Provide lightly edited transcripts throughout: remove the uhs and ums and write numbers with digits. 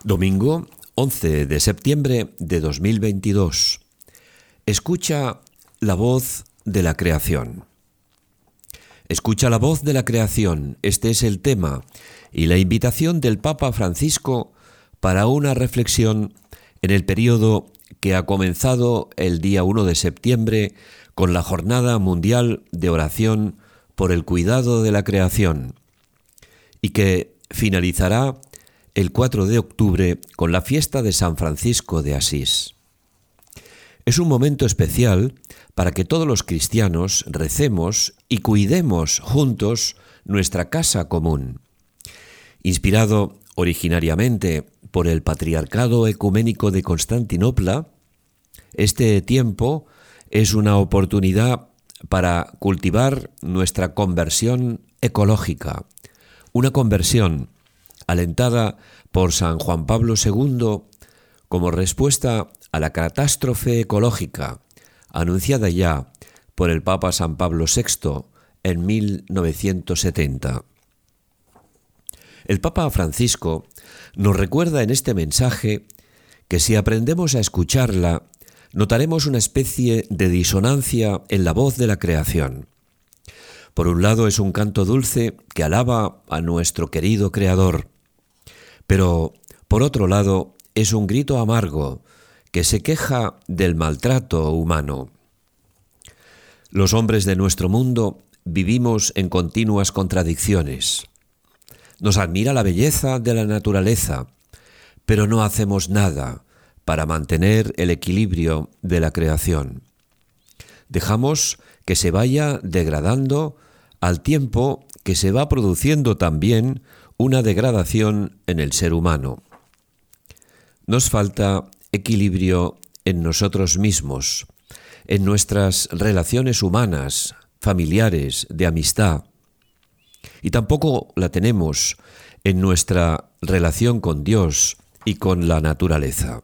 Domingo 11 de septiembre de 2022. Escucha la voz de la creación. Escucha la voz de la creación. Este es el tema y la invitación del Papa Francisco para una reflexión en el periodo que ha comenzado el día 1 de septiembre con la Jornada Mundial de Oración por el Cuidado de la Creación y que finalizará el 4 de octubre con la fiesta de San Francisco de Asís. Es un momento especial para que todos los cristianos recemos y cuidemos juntos nuestra casa común. Inspirado originariamente por el Patriarcado Ecuménico de Constantinopla, este tiempo es una oportunidad para cultivar nuestra conversión ecológica, una conversión alentada por San Juan Pablo II como respuesta a la catástrofe ecológica anunciada ya por el Papa San Pablo VI en 1970. El Papa Francisco nos recuerda en este mensaje que si aprendemos a escucharla, notaremos una especie de disonancia en la voz de la creación. Por un lado es un canto dulce que alaba a nuestro querido Creador, pero por otro lado es un grito amargo que se queja del maltrato humano. Los hombres de nuestro mundo vivimos en continuas contradicciones. Nos admira la belleza de la naturaleza, pero no hacemos nada para mantener el equilibrio de la creación. Dejamos que se vaya degradando al tiempo que se va produciendo también una degradación en el ser humano. Nos falta equilibrio en nosotros mismos, en nuestras relaciones humanas, familiares, de amistad, y tampoco la tenemos en nuestra relación con Dios y con la naturaleza.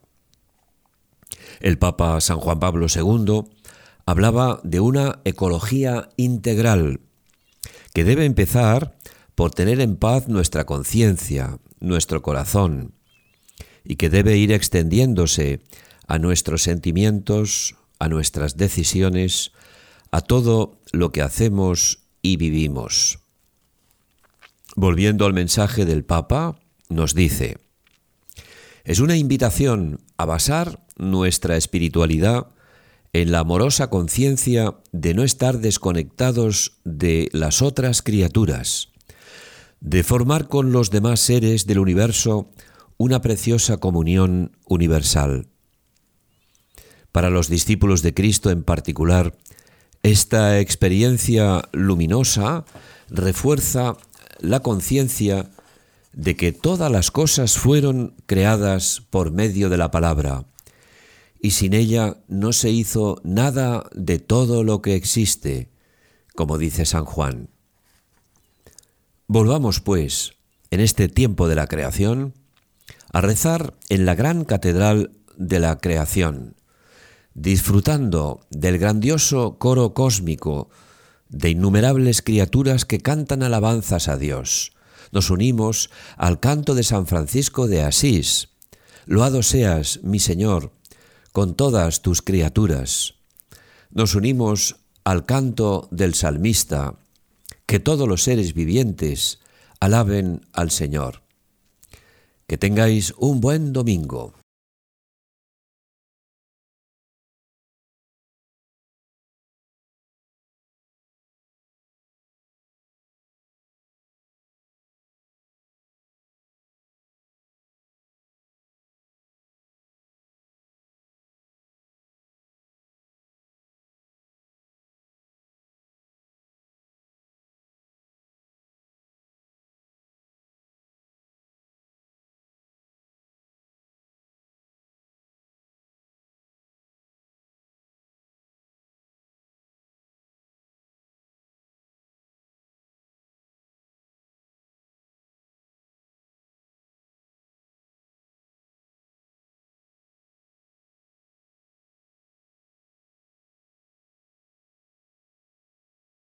El Papa San Juan Pablo II hablaba de una ecología integral que debe empezar por tener en paz nuestra conciencia, nuestro corazón, y que debe ir extendiéndose a nuestros sentimientos, a nuestras decisiones, a todo lo que hacemos y vivimos. Volviendo al mensaje del Papa, nos dice: es una invitación a basar nuestra espiritualidad en la amorosa conciencia de no estar desconectados de las otras criaturas, de formar con los demás seres del universo una preciosa comunión universal. Para los discípulos de Cristo en particular, esta experiencia luminosa refuerza la conciencia de que todas las cosas fueron creadas por medio de la palabra, y sin ella no se hizo nada de todo lo que existe, como dice San Juan. Volvamos, pues, en este tiempo de la creación, a rezar en la gran catedral de la creación, disfrutando del grandioso coro cósmico de innumerables criaturas que cantan alabanzas a Dios. Nos unimos al canto de San Francisco de Asís: loado seas, mi Señor, con todas tus criaturas. Nos unimos al canto del salmista: que todos los seres vivientes alaben al Señor. Que tengáis un buen domingo.